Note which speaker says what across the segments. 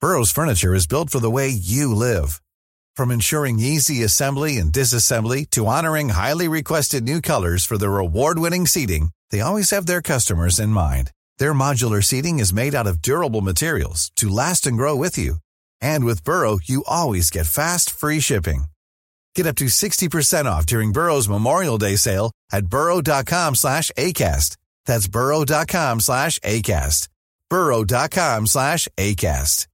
Speaker 1: Burrow's furniture is built for the way you live. From ensuring easy assembly and disassembly to honoring highly requested new colors for their award-winning seating, they always have their customers in mind. Their modular seating is made out of durable materials to last and grow with you. And with Burrow, you always get fast, free shipping. Get up to 60% off during Burrow's Memorial Day sale at burrow.com/ACAST. That's burrow.com/ACAST. burrow.com/ACAST.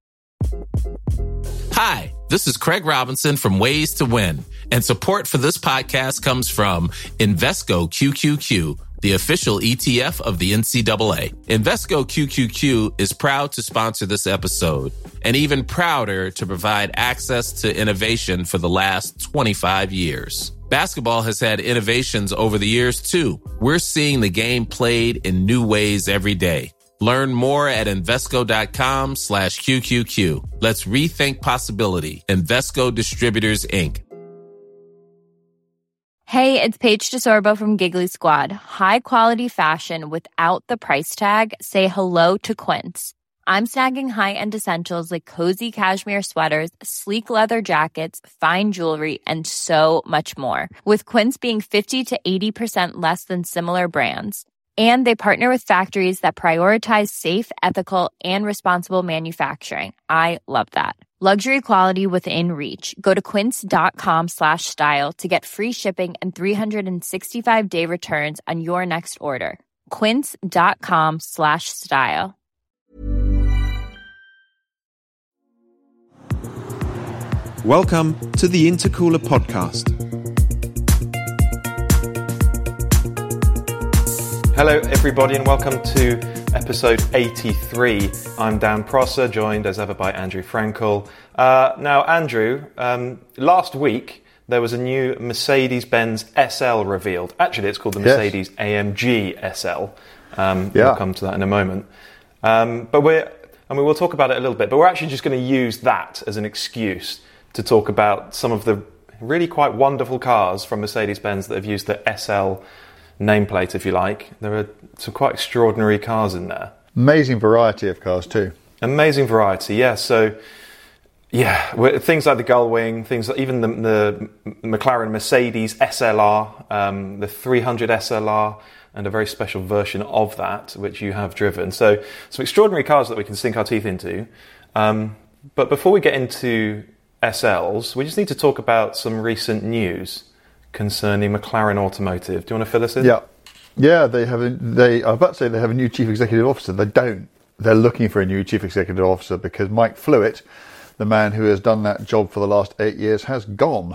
Speaker 2: Hi, this is Craig Robinson from Ways to Win, and support for this podcast comes from Invesco QQQ, the official ETF of the NCAA. Invesco QQQ is proud to sponsor this episode, and even prouder to provide access to innovation for the last 25 years. Basketball has had innovations over the years, too. We're seeing the game played in new ways every day. Learn more at Invesco.com/QQQ. Let's rethink possibility. Invesco Distributors, Inc.
Speaker 3: Hey, it's Paige DeSorbo from Giggly Squad. High quality fashion without the price tag. Say hello to Quince. I'm snagging high-end essentials like cozy cashmere sweaters, sleek leather jackets, fine jewelry, and so much more. With Quince being 50 to 80% less than similar brands. And they partner with factories that prioritize safe, ethical, and responsible manufacturing. I love that. Luxury quality within reach. Go to quince.com/style to get free shipping and 365-day returns on your next order. Quince.com/style.
Speaker 4: Welcome to the Intercooler Podcast. Hello, everybody, and welcome to episode 83. I'm Dan Prosser, joined as ever by Andrew Frankel. Now, Andrew, last week there was a new Mercedes-Benz SL revealed. Actually, it's called the Mercedes AMG SL. We'll come to that in a moment. But we'll talk about it a little bit. But we're actually just going to use that as an excuse to talk about some of the really quite wonderful cars from Mercedes-Benz that have used the SL nameplate, if you like. There are some quite extraordinary cars in there.
Speaker 5: Amazing variety of cars too.
Speaker 4: Amazing variety, yeah. So, yeah, things like the Gullwing, things like even the McLaren Mercedes SLR, the 300 SLR, and a very special version of that, which you have driven. So, some extraordinary cars that we can sink our teeth into. But before we get into SLs, we just need to talk about some recent news concerning McLaren Automotive. Do you want to fill us in?
Speaker 5: Yeah. They have. I was about to say they have a new chief executive officer. They don't. They're looking for a new chief executive officer because Mike Flewitt, the man who has done that job for the last 8 years, has gone.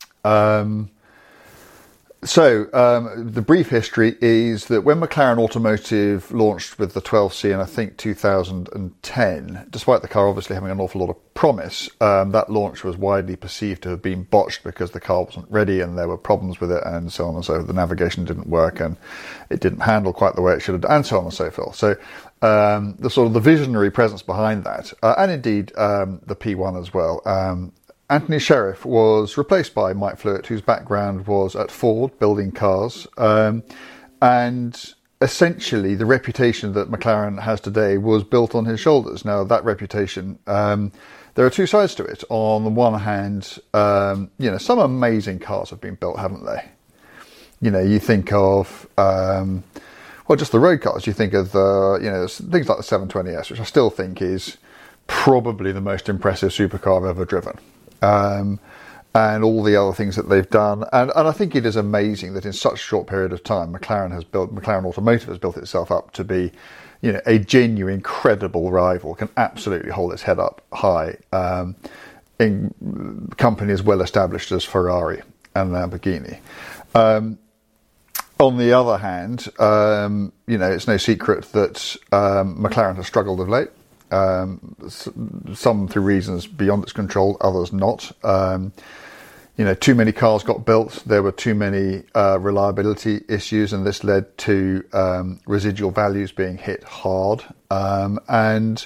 Speaker 5: The brief history is that when McLaren Automotive launched with the 12C in, I think, 2010, despite the car obviously having an awful lot of promise, that launch was widely perceived to have been botched because the car wasn't ready and there were problems with it and so on and so forth. The navigation didn't work and it didn't handle quite the way it should have, and so on and so forth. So the sort of the visionary presence behind that, and indeed the P1 as well, Anthony Sheriff was replaced by Mike Flewitt, whose background was at Ford, building cars. And essentially, the reputation that McLaren has today was built on his shoulders. Now, that reputation, there are two sides to it. On the one hand, some amazing cars have been built, haven't they? You know, you think of, just the road cars. You think of, things like the 720S, which I still think is probably the most impressive supercar I've ever driven. And all the other things that they've done. And I think it is amazing that in such a short period of time, McLaren Automotive has built itself up to be, a genuine, credible rival, can absolutely hold its head up high in companies well established as Ferrari and Lamborghini. On the other hand, it's no secret that McLaren has struggled of late. Some through reasons beyond its control, others not. Too many cars got built. There were too many reliability issues, and this led to residual values being hit hard, and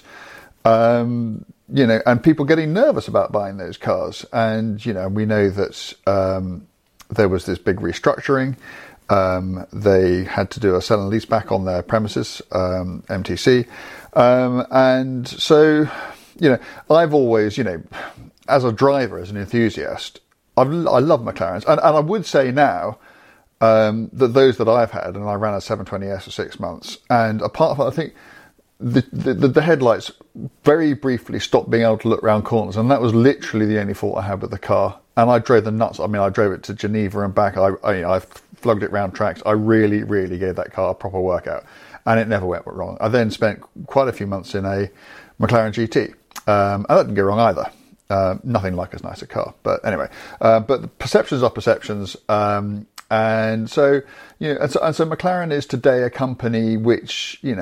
Speaker 5: people getting nervous about buying those cars. And we know that there was this big restructuring. They had to do a sell and lease back on their premises, MTC. And so, I've always, as a driver, as an enthusiast, I love McLarens, and I would say now that those that I've had, and I ran a 720S for 6 months, and apart from, I think the headlights very briefly stopped being able to look around corners, and that was literally the only fault I had with the car. And I drove the nuts. I mean, I drove it to Geneva and back. I flogged it round tracks. I really, really gave that car a proper workout, and it never went wrong. I then spent quite a few months in a McLaren GT, and that didn't go wrong either. Nothing like as nice a car, but anyway. But the perceptions are perceptions, and so so McLaren is today a company which we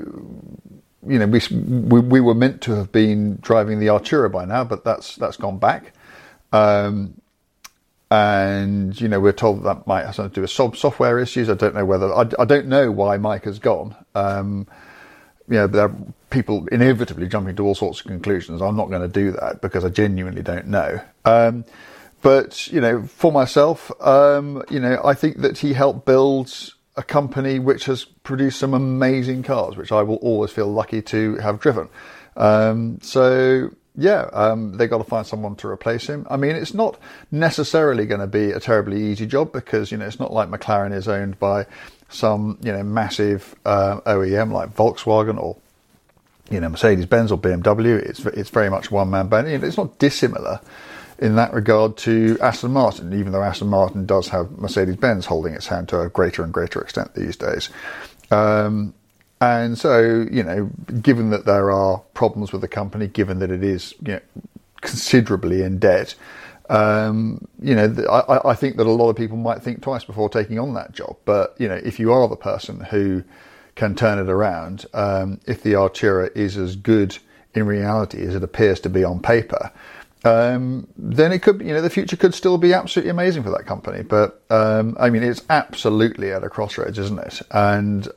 Speaker 5: were meant to have been driving the Artura by now, but that's gone back. And we're told that might have something to do with software issues. I don't know whether I don't know why Mike has gone. There are people inevitably jumping to all sorts of conclusions. I'm not going to do that because I genuinely don't know. But for myself, I think that he helped build a company which has produced some amazing cars, which I will always feel lucky to have driven. They got to find someone to replace him. I mean, it's not necessarily going to be a terribly easy job because, it's not like McLaren is owned by some, massive OEM like Volkswagen or, Mercedes-Benz or BMW. It's very much one-man band. It's not dissimilar in that regard to Aston Martin, even though Aston Martin does have Mercedes-Benz holding its hand to a greater and greater extent these days. And so, given that there are problems with the company, given that it is, considerably in debt, I think that a lot of people might think twice before taking on that job. But, if you are the person who can turn it around, if the Artura is as good in reality as it appears to be on paper, then it could, the future could still be absolutely amazing for that company. But, it's absolutely at a crossroads, isn't it? And,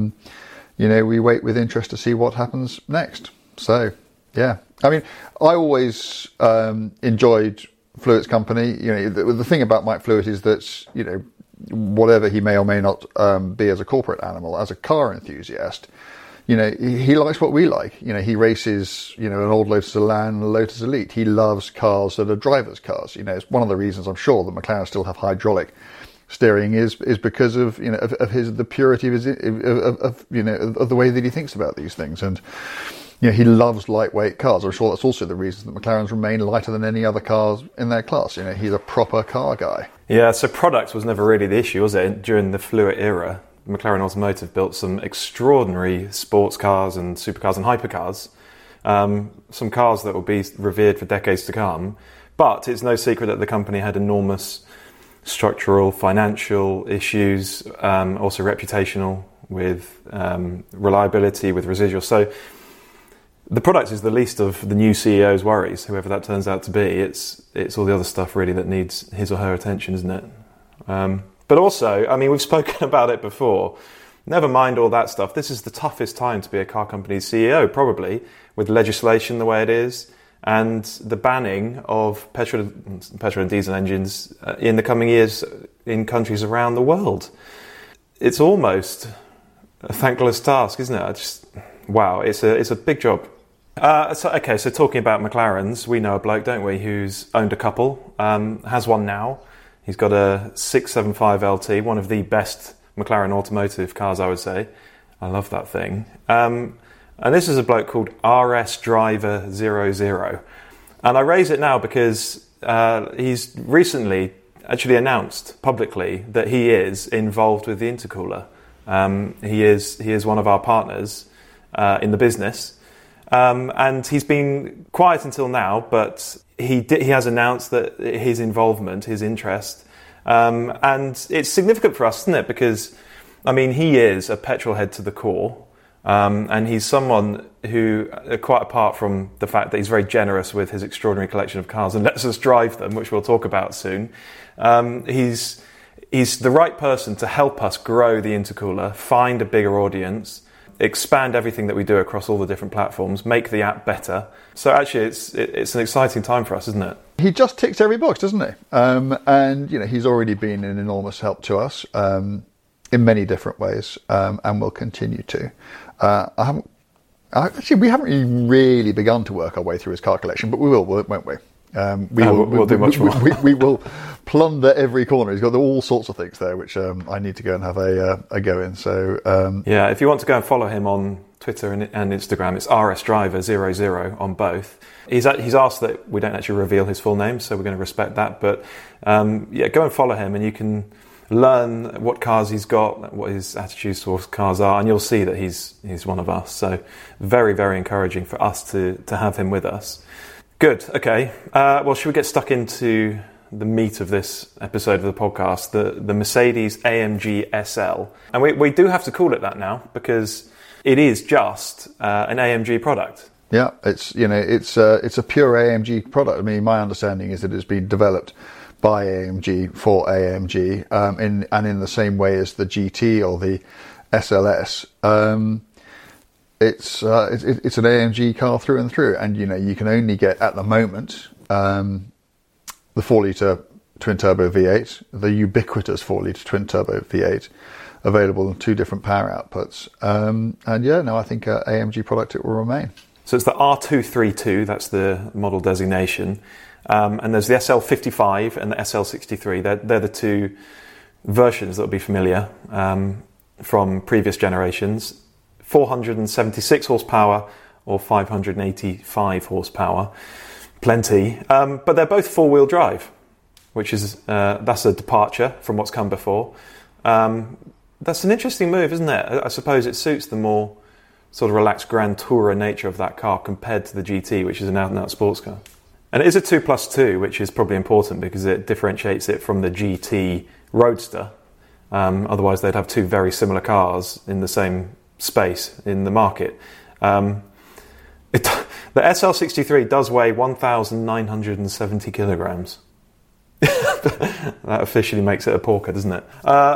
Speaker 5: we wait with interest to see what happens next. So, yeah. I always enjoyed Flewitt's company. The thing about Mike Flewitt is that, whatever he may or may not be as a corporate animal, as a car enthusiast, he likes what we like. He races, an old Lotus Elan and a Lotus Elite. He loves cars that are drivers' cars. It's one of the reasons I'm sure that McLaren still have hydraulic steering is because of the purity of his of the way that he thinks about these things, and he loves lightweight cars. I'm sure that's also the reason that McLaren's remain lighter than any other cars in their class. He's a proper car guy. Yeah, so product was never really the issue, was it? During the Flewitt era, McLaren Automotive built some extraordinary sports cars and supercars and hypercars, some cars that will be revered for decades to come. But it's no secret that the company had enormous structural, financial issues, also reputational with reliability, with residual. So the product is the least of the new CEO's worries, whoever that turns out to be. It's all the other stuff really that needs his or her attention, isn't it? But also, we've spoken about it before. Never mind all that stuff. This is the toughest time to be a car company's CEO, probably, with legislation the way it is, and the banning of petrol and diesel engines in the coming years in countries around the world. It's almost a thankless task, isn't it? Wow, it's a big job. So talking about McLarens, we know a bloke, don't we, who's owned a couple, has one now. He's got a 675 LT, one of the best McLaren automotive cars, I would say. I love that thing. And this is a bloke called RS Driver 00. And I raise it now because he's recently actually announced publicly that he is involved with the intercooler. He is one of our partners in the business. And he's been quiet until now, but he has announced that his involvement, his interest, and it's significant for us, isn't it? Because, he is a petrol head to the core. And he's someone who, quite apart from the fact that he's very generous with his extraordinary collection of cars and lets us drive them, which we'll talk about soon, he's the right person to help us grow the intercooler, find a bigger audience, expand everything that we do across all the different platforms, make the app better. So actually, it's an exciting time for us, isn't it? He just ticks every box, doesn't he? And he's already been an enormous help to us in many different ways, and will continue to. I haven't Actually, we haven't even really begun to work our way through his car collection, but we will, won't we?
Speaker 4: We'll do much more.
Speaker 5: We will plunder every corner. He's got all sorts of things there, which I need to go and have a go in. So
Speaker 4: if you want to go and follow him on Twitter and Instagram, it's rsdriver00 on both. He's asked that we don't actually reveal his full name, so we're going to respect that. But go and follow him, and you can learn what cars he's got, what his attitudes towards cars are, and you'll see that he's one of us. So very, very encouraging for us to have him with us. Good. Okay. Well, should we get stuck into the meat of this episode of the podcast, the Mercedes AMG SL? And we do have to call it that now because it is just an AMG product.
Speaker 5: Yeah, it's a pure AMG product. I mean, my understanding is that it's been developed by AMG for AMG, in the same way as the GT or the SLS. It's an AMG car through and through, and you can only get at the moment the 4-litre twin turbo V8, the ubiquitous 4-litre twin turbo V8, available in 2 different power outputs. I think AMG product it will remain.
Speaker 4: So it's the R232, that's the model designation. And there's the SL55 and the SL63. They're the 2 versions that will be familiar from previous generations. 476 horsepower or 585 horsepower. Plenty. But they're both 4-wheel drive, which is that's a departure from what's come before. That's an interesting move, isn't it? I suppose it suits the more sort of relaxed Grand Tourer nature of that car compared to the GT, which is an out-and-out sports car. And it is a 2+2, which is probably important because it differentiates it from the GT Roadster. Otherwise, they'd have 2 very similar cars in the same space in the market. The SL63 does weigh 1,970 kilograms. That officially makes it a porker, doesn't it?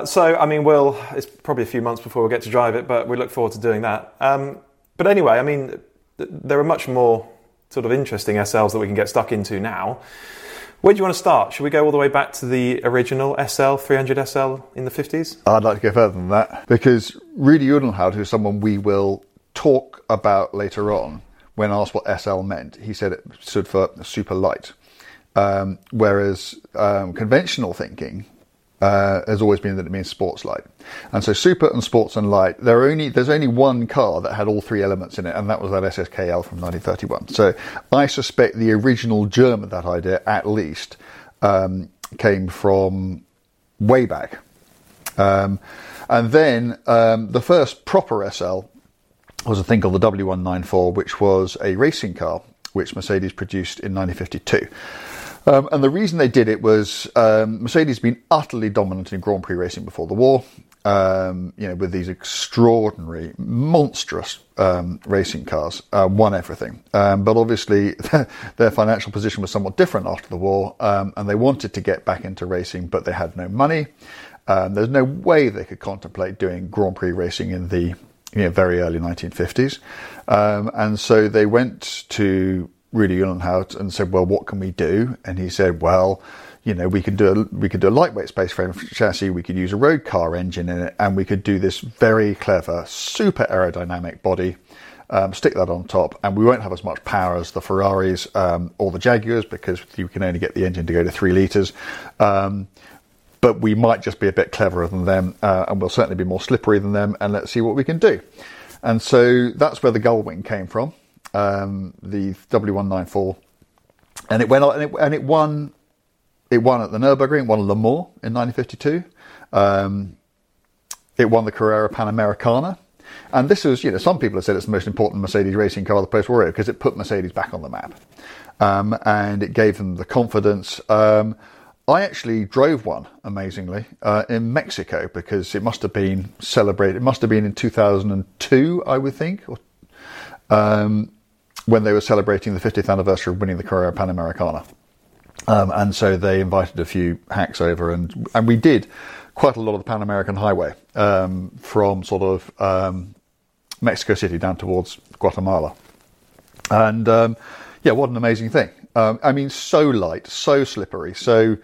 Speaker 4: It's probably a few months before we get to drive it, but we look forward to doing that. But anyway, there are much more sort of interesting SLs that we can get stuck into now. Where do you want to start? Should we go all the way back to the original SL, 300 SL in the 50s?
Speaker 5: I'd like to go further than that, because Rudi Udenhout, who's someone we will talk about later on, when asked what SL meant, he said it stood for super light. Whereas conventional thinking has always been that it means sports light. And so super and sports and light, there's only one car that had all 3 elements in it, and that was that SSKL from 1931. So I suspect the original germ of that idea, at least, came from way back. And then the first proper SL was a thing called the W194, which was a racing car, which Mercedes produced in 1952. And the reason they did it was Mercedes had been utterly dominant in Grand Prix racing before the war, with these extraordinary, monstrous racing cars, won everything. But obviously their financial position was somewhat different after the war, and they wanted to get back into racing, but they had no money. There's no way they could contemplate doing Grand Prix racing in the very early 1950s. And so they went to Rudi Udenhout and said, well, what can we do? And he said, well, we could do a lightweight space frame chassis, we could use a road car engine in it, and we could do this very clever, super aerodynamic body, stick that on top, and we won't have as much power as the Ferraris or the Jaguars, because you can only get the engine to go to 3 litres. But we might just be a bit cleverer than them, and we'll certainly be more slippery than them, and let's see what we can do. And so that's where the Gullwing came from. The W194, and it went on, and it won at the Nürburgring, it won Le Mans in 1952. It won the Carrera Panamericana, and this was, some people have said it's the most important Mercedes racing car of the post-war era because it put Mercedes back on the map, and it gave them the confidence. I actually drove one, amazingly, in Mexico, because it must have been celebrated. It must have been in 2002, I would think, when they were celebrating the 50th anniversary of winning the Carrera Panamericana. And so they invited a few hacks over, and we did quite a lot of the Pan American Highway from sort of Mexico City down towards Guatemala. And what an amazing thing. So light, so slippery, so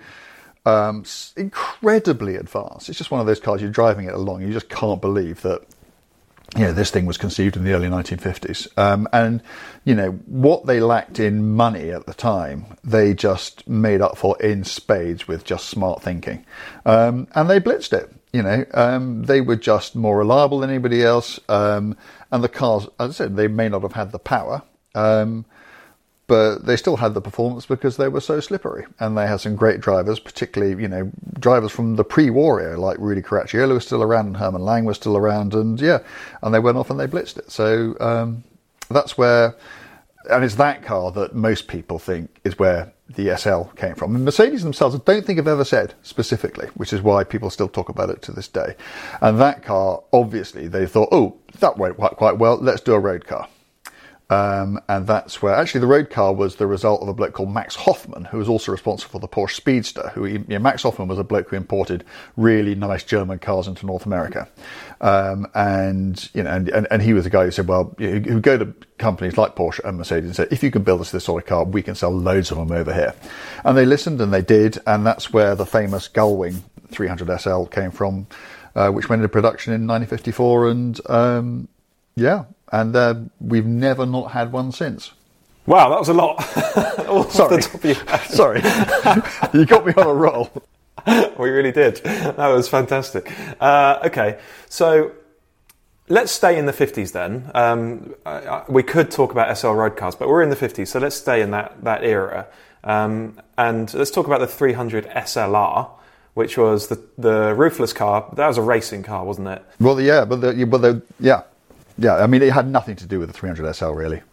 Speaker 5: incredibly advanced. It's just one of those cars, you're driving it along, you just can't believe that this thing was conceived in the early 1950s. And, what they lacked in money at the time, they just made up for in spades with just smart thinking. And they blitzed it. They were just more reliable than anybody else. And the cars, as I said, they may not have had the power, but they still had the performance because they were so slippery. And they had some great drivers, particularly, drivers from the pre-war era, like Rudy Caracciolo was still around and Herman Lang was still around. And they went off and they blitzed it. So that's where, and it's that car that most people think is where the SL came from. And Mercedes themselves, I don't think have ever said specifically, which is why people still talk about it to this day. And that car, obviously, they thought, oh, that went quite well, let's do a road car. And that's where, actually, the road car was the result of a bloke called Max Hoffmann, who was also responsible for the Porsche Speedster. Max Hoffmann was a bloke who imported really nice German cars into North America. And he was the guy who said, well, who go to companies like Porsche and Mercedes and said, if you can build us this sort of car, we can sell loads of them over here. And they listened and they did. And that's where the famous Gullwing 300 SL came from, which went into production in 1954. And, and we've never not had one since.
Speaker 4: Wow, that was a lot.
Speaker 5: Sorry. You got me on a roll.
Speaker 4: We really did. That was fantastic. Okay, so let's stay in the 50s then. We could talk about SL road cars, but we're in the 50s, so let's stay in that era. And let's talk about the 300 SLR, which was the roofless car. That was a racing car, wasn't it?
Speaker 5: Well, yeah, Yeah, I mean, it had nothing to do with the 300 SL, really.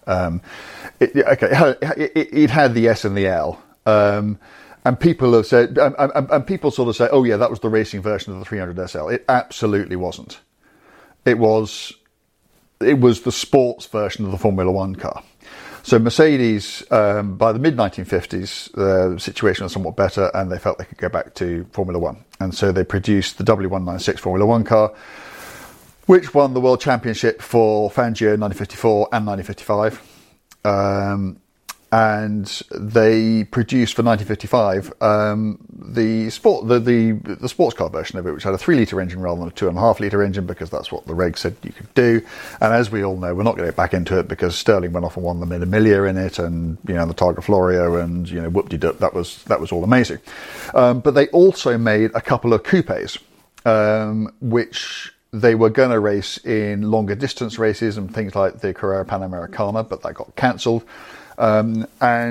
Speaker 5: It had the S and the L. And people have said, and people sort of say, oh, yeah, that was the racing version of the 300 SL. It absolutely wasn't. It was the sports version of the Formula One car. So Mercedes, by the mid-1950s, the situation was somewhat better, and they felt they could go back to Formula One. And so they produced the W196 Formula One car, which won the World Championship for Fangio in 1954 and 1955. And they produced for 1955 the sports car version of it, which had a 3-litre engine rather than a 2.5-litre engine, because that's what the reg said you could do. And as we all know, we're not going to get back into it because Sterling went off and won the Mille Miglia in it, and the Targa Florio, and whoop-de-doop, that was all amazing. But they also made a couple of coupes, which they were going to race in longer distance races and things like the Carrera Panamericana, but that got cancelled. So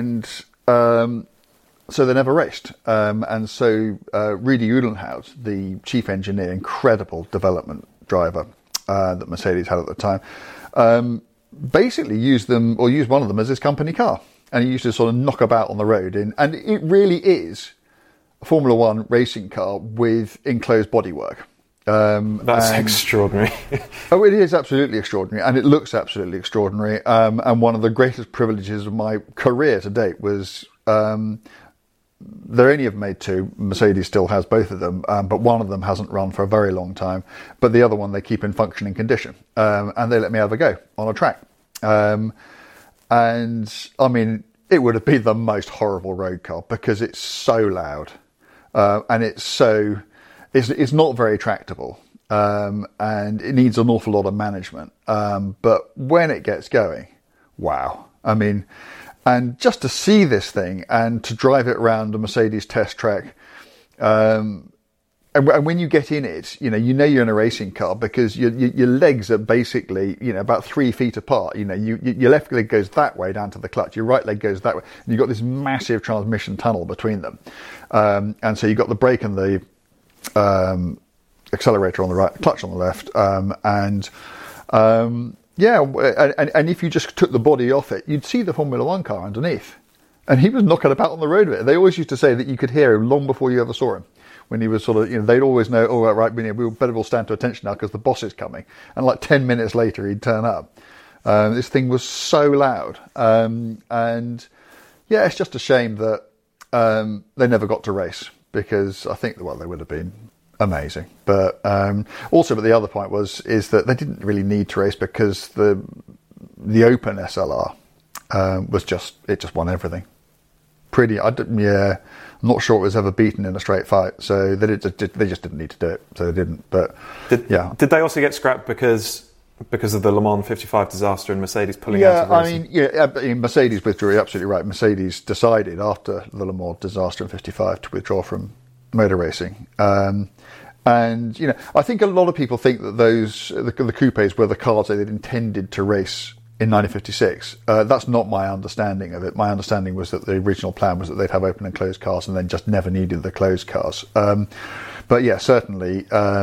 Speaker 5: they never raced. And so Rudi Uhlenhaut, the chief engineer, incredible development driver that Mercedes had at the time, basically used one of them as his company car. And he used to sort of knock about on the road. And it really is a Formula One racing car with enclosed bodywork.
Speaker 4: That's extraordinary.
Speaker 5: Oh, it is absolutely extraordinary, and it looks absolutely extraordinary. And one of the greatest privileges of my career to date was they only have made two. Mercedes still has both of them, but one of them hasn't run for a very long time. But the other one they keep in functioning condition, and they let me have a go on a track. And I mean, it would have been the most horrible road car because it's so loud, and it's not very tractable, and it needs an awful lot of management. But when it gets going, wow. I mean, and just to see this thing and to drive it around a Mercedes test track, and when you get in it, you're in a racing car because your legs are basically, about 3 feet apart. Your left leg goes that way down to the clutch, your right leg goes that way, and you've got this massive transmission tunnel between them. And so you've got the brake and the accelerator on the right, clutch on the left, and if you just took the body off it, you'd see the Formula One car underneath, and he was knocking about on the road with it. They always used to say that you could hear him long before you ever saw him, when he was sort of, they'd always know, oh, right, we'll stand to attention now because the boss is coming, and like 10 minutes later he'd turn up. This thing was so loud, and it's just a shame that they never got to race. Because I think, they would have been amazing. But also, the other point is that they didn't really need to race because the Open SLR it just won everything. I'm not sure it was ever beaten in a straight fight. So they just didn't need to do it. So they didn't. But
Speaker 4: did they also get scrapped because because of the Le Mans 55 disaster and Mercedes pulling out of racing?
Speaker 5: Mercedes withdrew. You're absolutely right. Mercedes decided after the Le Mans disaster in 55 to withdraw from motor racing. And, I think a lot of people think that the coupes were the cars that they'd intended to race in 1956. That's not my understanding of it. My understanding was that the original plan was that they'd have open and closed cars and then just never needed the closed cars. But yeah, certainly,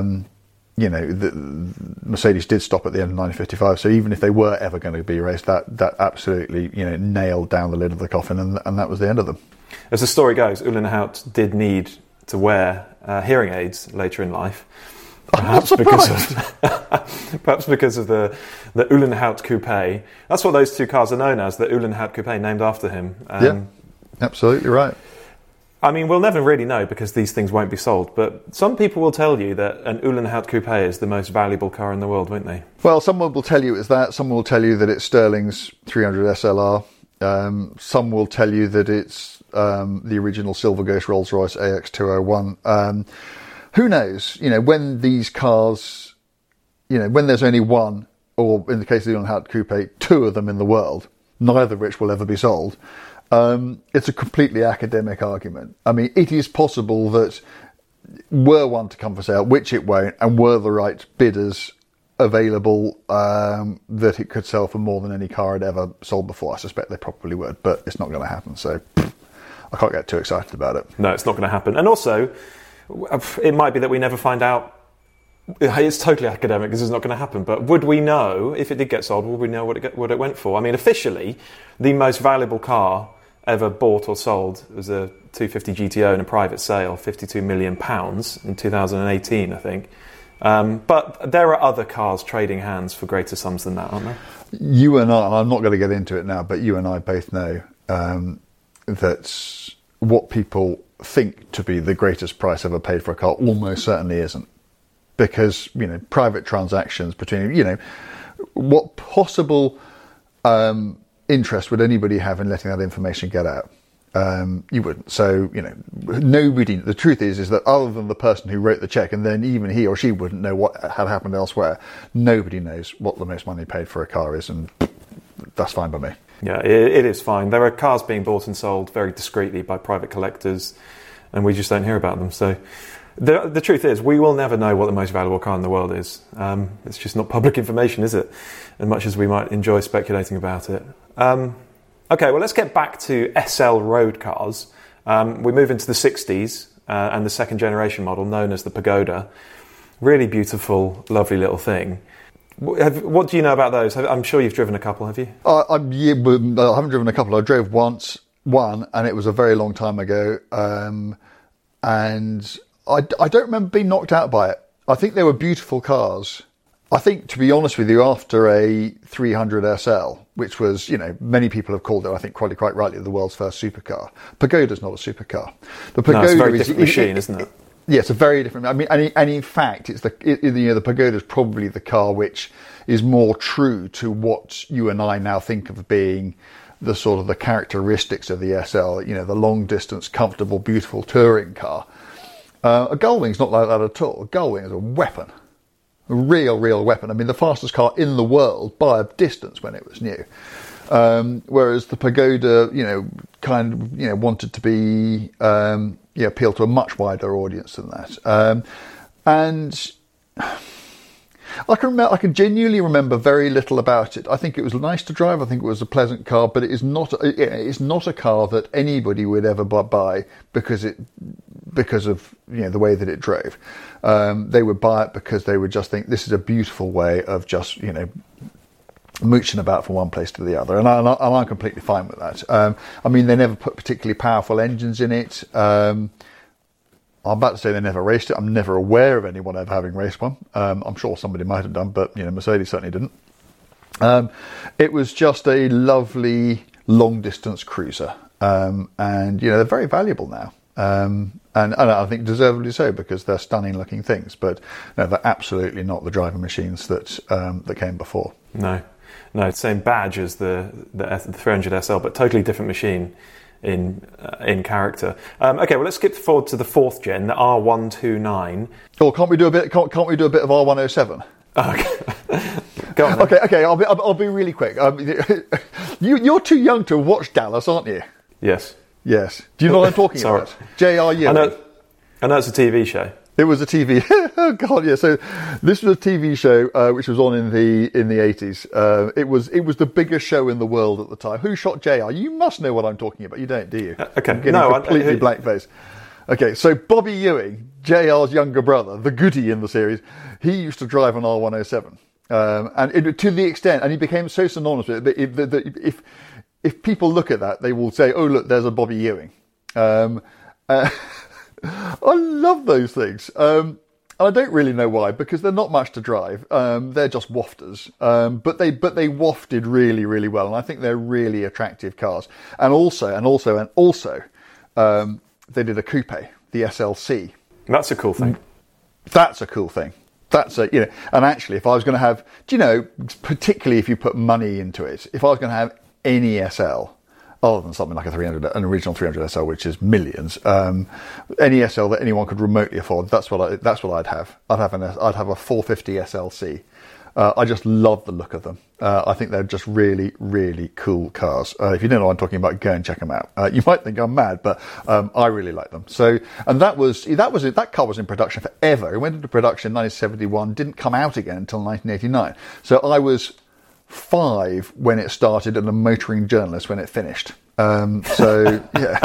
Speaker 5: the Mercedes did stop at the end of 1955. So even if they were ever going to be raced, that absolutely, nailed down the lid of the coffin, and that was the end of them.
Speaker 4: As the story goes, Uhlenhaut did need to wear hearing aids later in life. Perhaps because of the Uhlenhaut Coupe. That's what those two cars are known as, the Uhlenhaut Coupe, named after him.
Speaker 5: Yeah, absolutely right.
Speaker 4: I mean, we'll never really know because these things won't be sold, but some people will tell you that an Uhlenhaut Coupe is the most valuable car in the world, won't they?
Speaker 5: Well, someone will tell you it's that. Someone will tell you that it's Sterling's 300 SLR. Some will tell you that it's the original Silver Ghost Rolls-Royce AX201. Who knows? When these cars, when there's only one, or in the case of the Uhlenhaut Coupe, two of them in the world, neither of which will ever be sold, it's a completely academic argument. I mean, it is possible that were one to come for sale, which it won't, and were the right bidders available, that it could sell for more than any car had ever sold before. I suspect they probably would, but it's not going to happen, so I can't get too excited about it.
Speaker 4: No, it's not going to happen. And also, it might be that we never find out. It's totally academic, this is not going to happen, but would we know, if it did get sold, would we know what it went for? I mean, officially, the most valuable car ever bought or sold was a 250 GTO in a private sale, £52 million in 2018, I think. But there are other cars trading hands for greater sums than that, aren't there?
Speaker 5: You and I'm not going to get into it now, but you and I both know that what people think to be the greatest price ever paid for a car almost certainly isn't. Because, private transactions between, what possible interest would anybody have in letting that information get out? You wouldn't. So, nobody, the truth is that other than the person who wrote the check, and then even he or she wouldn't know what had happened elsewhere, nobody knows what the most money paid for a car is, and that's fine by me.
Speaker 4: Yeah, it is fine. There are cars being bought and sold very discreetly by private collectors, and we just don't hear about them. So the truth is, we will never know what the most valuable car in the world is. It's just not public information, is it? As much as we might enjoy speculating about it. Okay, well, let's get back to SL road cars. We move into the 60s and the second generation model known as the Pagoda. Really beautiful, lovely little thing. What do you know about those? I'm sure you've driven a couple, have you?
Speaker 5: I haven't driven a couple. I drove one, and it was a very long time ago. And I don't remember being knocked out by it. I think they were beautiful cars. I think, to be honest with you, after a 300 SL, which was, many people have called it, I think quite rightly, the world's first supercar. Pagoda's not a supercar. The Pagoda
Speaker 4: it's a very different machine, isn't it?
Speaker 5: Yeah, it's a very different. I mean, and in fact, it's the Pagoda is probably the car which is more true to what you and I now think of being the sort of the characteristics of the SL. The long distance, comfortable, beautiful touring car. A Gullwing's not like that at all. A Gullwing is a weapon, a real weapon. I mean, the fastest car in the world by a distance when it was new. Whereas the Pagoda, wanted to be, appeal to a much wider audience than that. And I can genuinely remember very little about it. I think it was nice to drive. I think it was a pleasant car, but it's not a car that anybody would ever buy because of the way that it drove. They would buy it because they would just think this is a beautiful way of just mooching about from one place to the other, and I'm completely fine with that. I mean, they never put particularly powerful engines in it. I'm about to say they never raced it. I'm never aware of anyone ever having raced one. I'm sure somebody might have done, but Mercedes certainly didn't. It was just a lovely long distance cruiser, and they're very valuable now. And I think deservedly so, because they're stunning looking things, but no, they're absolutely not the driving machines that came before. No, same badge as the 300 SL, but totally different machine in character. Okay, well, let's skip forward to the fourth gen, the R129. Oh, can't we do a bit of R107?
Speaker 4: Okay. Go on,
Speaker 5: Okay. I'll be really quick. You're too young to watch Dallas, aren't you?
Speaker 4: Yes.
Speaker 5: Yes. Do you know what I'm talking about? J.R. Ewing.
Speaker 4: I know it's a TV show.
Speaker 5: It was a TV. Oh God, yeah. So this was a TV show which was on in the 80s. It was the biggest show in the world at the time. Who shot JR? You must know what I'm talking about. You don't, do you?
Speaker 4: Okay.
Speaker 5: I'm getting completely blank face. Okay, so Bobby Ewing, JR's younger brother, the goody in the series, he used to drive an R107, to the extent, and he became so synonymous with it that if people look at that, they will say, "Oh, look, there's a Bobby Ewing." I love those things. And I don't really know why, because they're not much to drive. They're just wafters. But they wafted really, really well. And I think they're really attractive cars. And also, they did a coupe, the SLC.
Speaker 4: That's a cool thing.
Speaker 5: That's a cool thing. And actually, if I was going to have, particularly if you put money into it, if I was going to have any SL, other than something like an original 300 SL, which is millions, any SL that anyone could remotely afford, that's what I'd have. I'd have a 450 SLC. I just love the look of them. I think they're just really, really cool cars. If you don't know what I'm talking about, go and check them out. You might think I'm mad, but I really like them. So, and that car was in production forever. It went into production in 1971, didn't come out again until 1989. So I was 5 when it started and a motoring journalist when it finished. So yeah,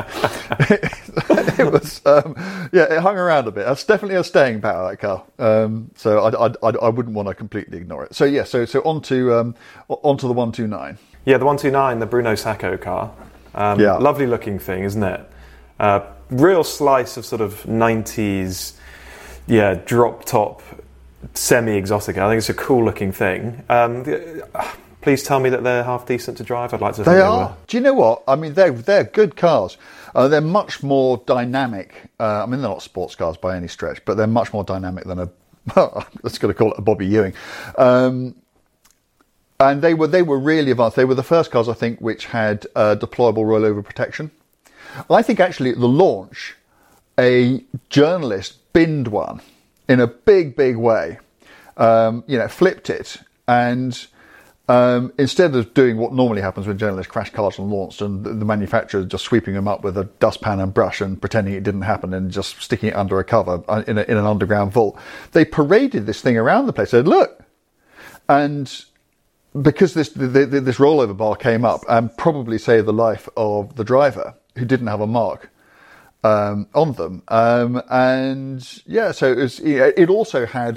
Speaker 5: it was it hung around a bit. That's definitely a staying power, that car. So I wouldn't want to completely ignore it. So yeah, so onto the 129.
Speaker 4: Yeah, the 129, the Bruno Sacco car. Lovely looking thing, isn't it? Real slice of sort of 90s, drop top, semi-exotic. I think it's a cool looking thing. Please tell me that they're half decent to drive. I'd like to think they
Speaker 5: are. Do you know what? I mean, they're good cars. They're much more dynamic. I mean, they're not sports cars by any stretch, but they're much more dynamic than let's go to call it a Bobby Ewing. And they were really advanced. They were the first cars, I think, which had deployable rollover protection. I think actually at the launch, a journalist binned one in a big, big way. Flipped it, and instead of doing what normally happens when journalists crash cars on launch and the manufacturer just sweeping them up with a dustpan and brush and pretending it didn't happen and just sticking it under a cover in an underground vault, they paraded this thing around the place. Said, "Look," and because this rollover bar came up and probably saved the life of the driver who didn't have a mark on them, so it also had.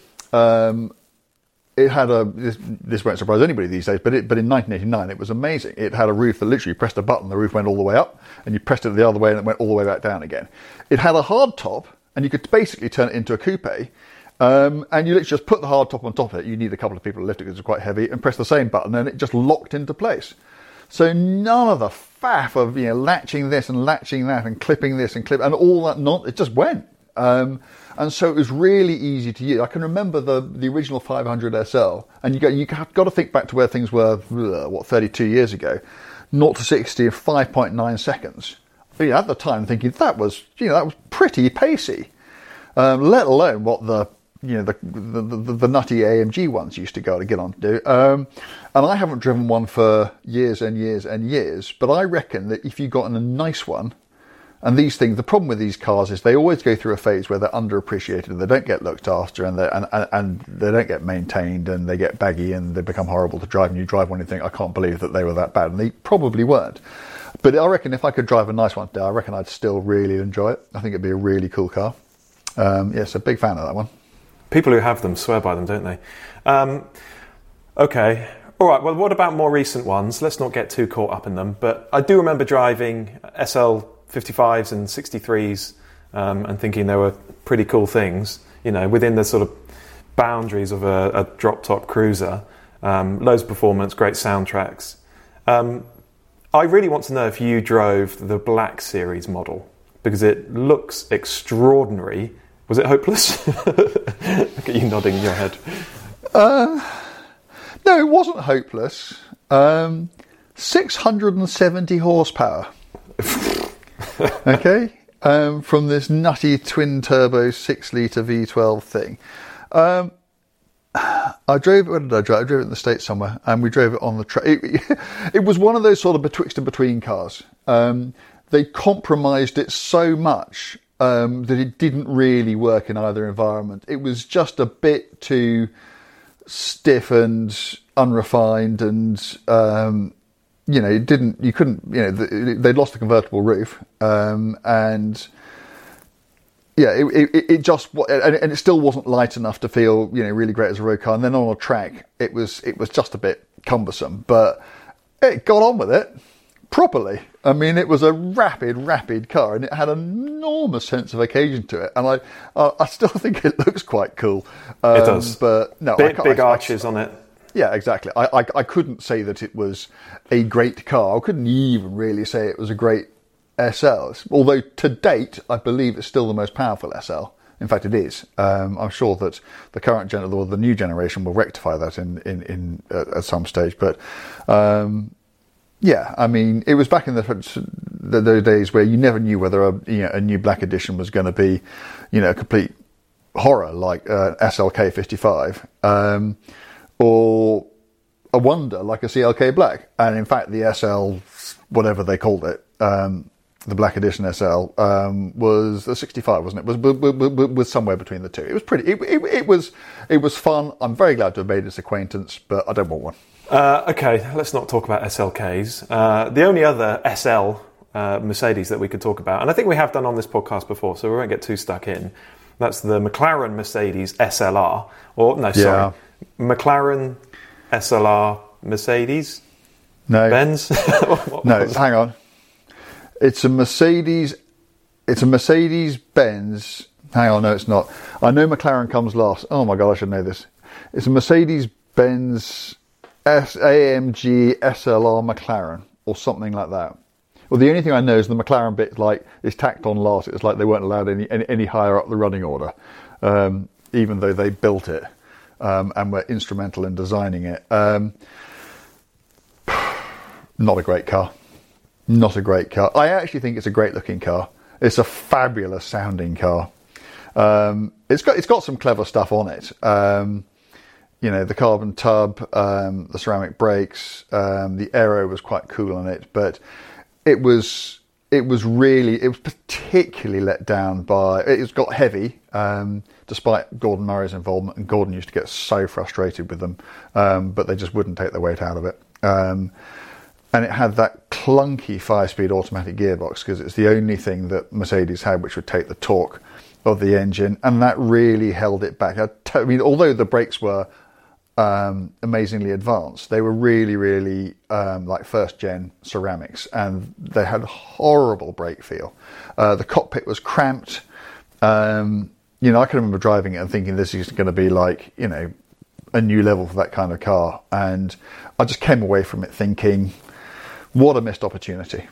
Speaker 5: It had this won't surprise anybody these days, but in 1989 it was amazing. It had a roof that literally pressed a button, the roof went all the way up, and you pressed it the other way and it went all the way back down again. It had a hard top, and you could basically turn it into a coupe, and you literally just put the hard top on top of it. You need a couple of people to lift it because it's quite heavy, and press the same button, and it just locked into place. So none of the faff of latching this and latching that and clipping this and and all that, it just went. And so it was really easy to use. I can remember the original 500 SL, and you got to think back to where things were, 32 years ago, 0 to 60 in 5.9 seconds. At the time, thinking that was pretty pacey, let alone what the nutty AMG ones used to get on to do. And I haven't driven one for years and years and years, but I reckon that if you got in a nice one. And these things, the problem with these cars is they always go through a phase where they're underappreciated, they don't get looked after, and they don't get maintained, and they get baggy, and they become horrible to drive. And you drive one and you think, I can't believe that they were that bad, and they probably weren't. But I reckon if I could drive a nice one today, I reckon I'd still really enjoy it. I think it'd be a really cool car. So big fan of that one. People
Speaker 4: who have them swear by them, don't they? Okay. All right, well, what about more recent ones? Let's not get too caught up in them. But I do remember driving SL 55s and 63s and thinking they were pretty cool things, within the sort of boundaries of a drop-top cruiser. Loads of performance, great soundtracks. I really want to know if you drove the Black Series model, because it looks extraordinary. Was it hopeless? Look at you nodding your head.
Speaker 5: No, it wasn't hopeless. 670 horsepower. Okay, from this nutty twin turbo 6-litre V12 thing. I I drove it. Where did I drive? I drove it in the States somewhere, and we drove it on the track. It was one of those sort of betwixt and between cars. They compromised it so much that it didn't really work in either environment. It was just a bit too stiff and unrefined, and you couldn't. They'd lost the convertible roof, and. Yeah, it just and it still wasn't light enough to feel really great as a road car. And then on a track, it was just a bit cumbersome, but it got on with it properly. I mean, it was a rapid car, and it had an enormous sense of occasion to it. And I still think it looks quite cool.
Speaker 4: It does,
Speaker 5: but no,
Speaker 4: big arches on it.
Speaker 5: Yeah, exactly. I couldn't say that it was a great car. I couldn't even really say it was a great SL, although to date I believe it's still the most powerful SL. In fact, it is. I'm sure that the current or the new generation will rectify that in at some stage. But yeah, I mean, it was back in those days where you never knew whether a new black edition was going to be, a complete horror like SLK 55, or a wonder like a CLK Black. And in fact, the SL, whatever they called it. The Black Edition SL was a 65, wasn't it? Was somewhere between the two. It was pretty. It was fun. I'm very glad to have made its acquaintance, but I don't want one.
Speaker 4: Okay, let's not talk about SLKs. The only other SL Mercedes that we could talk about, and I think we have done on this podcast before, so we won't get too stuck in. That's the McLaren Mercedes SLR, McLaren SLR Mercedes.
Speaker 5: No,
Speaker 4: Benz.
Speaker 5: No, hang on. It's a Mercedes Benz. Hang on, no, it's not. I know McLaren comes last. Oh my God, I should know this. It's a Mercedes Benz AMG SLR McLaren or something like that. Well, the only thing I know is the McLaren bit is tacked on last. It's like they weren't allowed any higher up the running order, even though they built it and were instrumental in designing it. Not a great car. Not a great car. I actually think it's a great looking car. It's a fabulous sounding car. It's got some clever stuff on it. The carbon tub, the ceramic brakes, the aero was quite cool on it, but it was particularly let down by it got heavy, despite Gordon Murray's involvement, and Gordon used to get so frustrated with them, but they just wouldn't take the weight out of it. And it had that clunky 5-speed automatic gearbox because it's the only thing that Mercedes had which would take the torque of the engine, and that really held it back. I mean, although the brakes were amazingly advanced, they were really like first-gen ceramics, and they had horrible brake feel. The cockpit was cramped. I can remember driving it and thinking this is going to be like, a new level for that kind of car, and I just came away from it thinking, what a missed opportunity.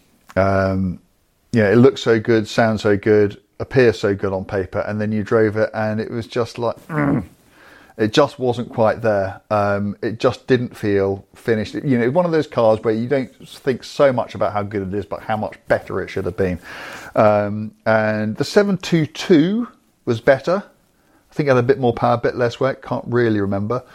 Speaker 5: It looks so good, sounds so good, appears so good on paper, and then you drove it and it was just like, it just wasn't quite there. It just didn't feel finished. One of those cars where you don't think so much about how good it is, but how much better it should have been. And the 722 was better. I think it had a bit more power, a bit less weight. Can't really remember.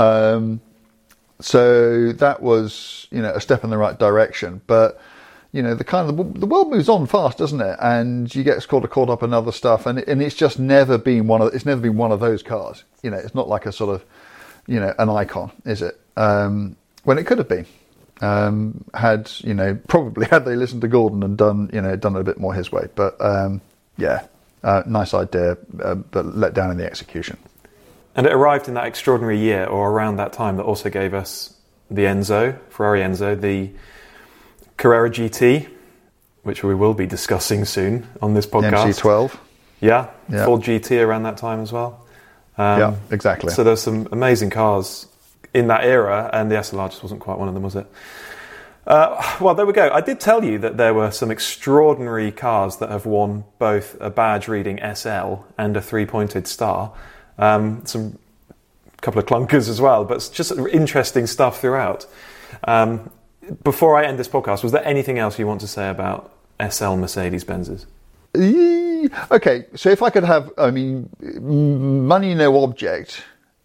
Speaker 5: So that was, a step in the right direction. But, the world moves on fast, doesn't it? And you get caught up in other stuff, and it's just never been one of those cars. It's not like a sort of, an icon, is it? When it could have been. Probably had they listened to Gordon and done it a bit more his way. But nice idea, but let down in the execution.
Speaker 4: And it arrived in that extraordinary year, or around that time, that also gave us the Ferrari Enzo, the Carrera GT, which we will be discussing soon on this podcast.
Speaker 5: MC12.
Speaker 4: Yeah, Ford GT around that time as well.
Speaker 5: Yeah, exactly.
Speaker 4: So there's some amazing cars in that era, and the SLR just wasn't quite one of them, was it? Well, there we go. I did tell you that there were some extraordinary cars that have won both a badge reading SL and a 3-pointed star. Some couple of clunkers as well, but it's just interesting stuff throughout. Before I end this podcast, was there anything else you want to say about SL Mercedes-Benzes?
Speaker 5: Okay, so if I could have, money no object,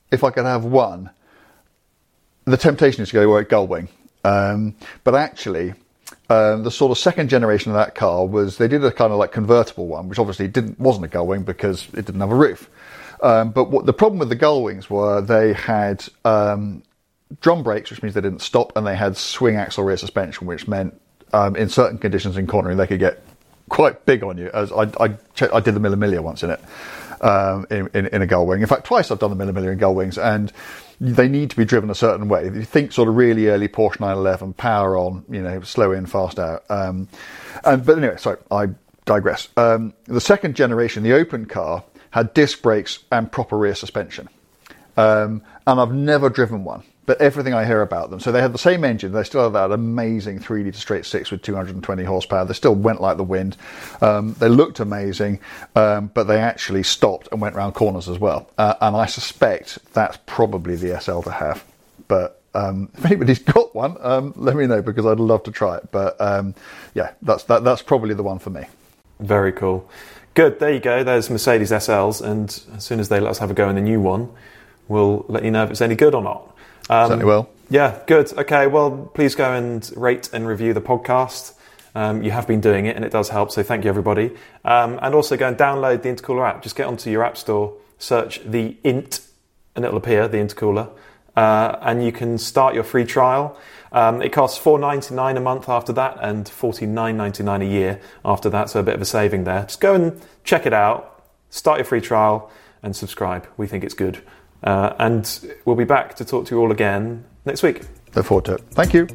Speaker 5: if I could have one, the temptation is to go Gullwing. But actually, the sort of second generation of that car they did a kind of like convertible one, which obviously wasn't a Gullwing because it didn't have a roof. But the problem with the Gullwings were they had drum brakes, which means they didn't stop, and they had swing axle rear suspension, which meant in certain conditions in cornering they could get quite big on you. As I did the Mille once in it, in a Gullwing. In fact, twice I've done the Mille in Gullwings, and they need to be driven a certain way. If you think sort of really early Porsche 911, power on, slow in, fast out. But anyway, sorry, I digress. The second generation, the open car, had disc brakes and proper rear suspension. And I've never driven one, but everything I hear about them. So they had the same engine. They still had that amazing 3-litre straight six with 220 horsepower. They still went like the wind. They looked amazing, but they actually stopped and went round corners as well. And I suspect that's probably the SL to have. But if anybody's got one, let me know, because I'd love to try it. But yeah, that's probably the one for me.
Speaker 4: Very cool. Good. There you go. There's Mercedes SLs, and as soon as they let us have a go in the new one, we'll let you know if it's any good or not.
Speaker 5: Certainly will.
Speaker 4: Yeah, good. Okay, well, please go and rate and review the podcast. You have been doing it, and it does help, so thank you, everybody. And also go and download the Intercooler app. Just get onto your app store, search the INT, and it'll appear, the Intercooler. And you can start your free trial. It costs $4.99 a month after that, and $49.99 a year after that, so a bit of a saving there. Just go and check it out, start your free trial, and subscribe. We think it's good. And we'll be back to talk to you all again next week.
Speaker 5: Look forward to it. Thank you.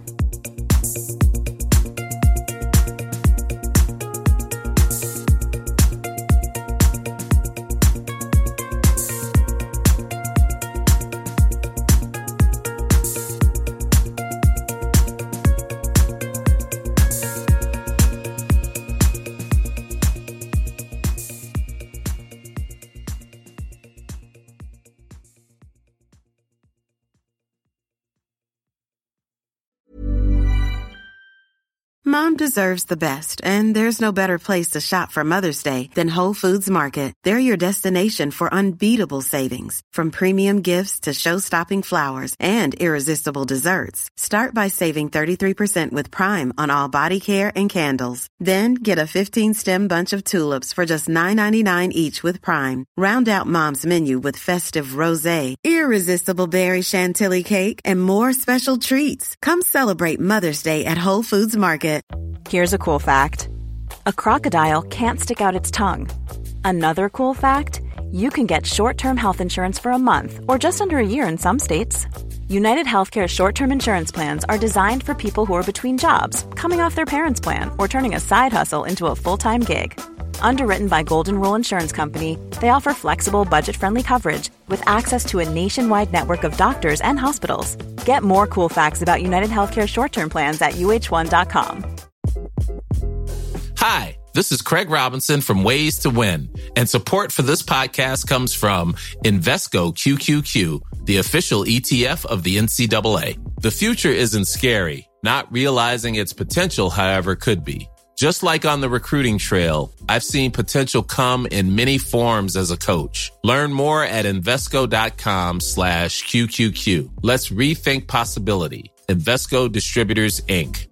Speaker 6: Mom deserves the best, and there's no better place to shop for Mother's Day than Whole Foods Market. They're your destination for unbeatable savings, from premium gifts to show-stopping flowers and irresistible desserts. Start by saving 33% with Prime on all body care and candles. Then get a 15-stem bunch of tulips for just $9.99 each with Prime. Round out Mom's menu with festive rosé, irresistible berry chantilly cake, and more special treats. Come celebrate Mother's Day at Whole Foods Market.
Speaker 7: Here's a cool fact. A crocodile can't stick out its tongue. Another cool fact, you can get short-term health insurance for a month or just under a year in some states. United Healthcare short-term insurance plans are designed for people who are between jobs, coming off their parents' plan, or turning a side hustle into a full-time gig. Underwritten by Golden Rule Insurance Company, they offer flexible, budget-friendly coverage with access to a nationwide network of doctors and hospitals. Get more cool facts about United Healthcare short-term plans at uh1.com.
Speaker 2: Hi, this is Craig Robinson from Ways to Win, and support for this podcast comes from Invesco QQQ, the official ETF of the NCAA. The future isn't scary. Not realizing its potential, however, could be. Just like on the recruiting trail, I've seen potential come in many forms as a coach. Learn more at Invesco.com/QQQ. Let's rethink possibility. Invesco Distributors, Inc.